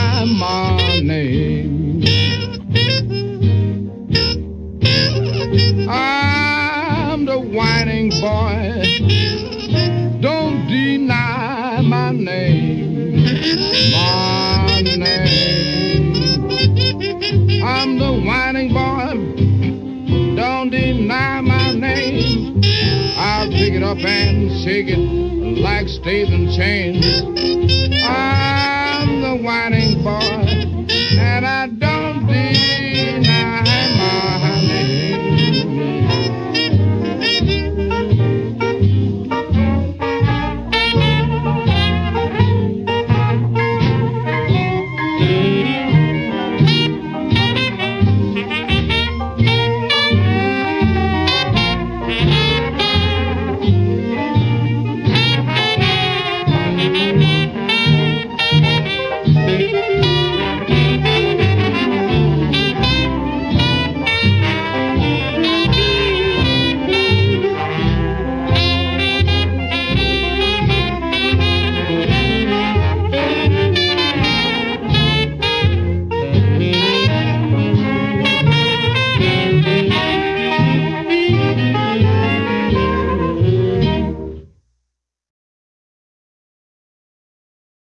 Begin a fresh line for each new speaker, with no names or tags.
my name. I'm the whining boy. Don't deny my name. My name. I'm the whining boy. Don't deny my name. I'll pick it up and shake it like Stephen Chains. I'm the whining boy.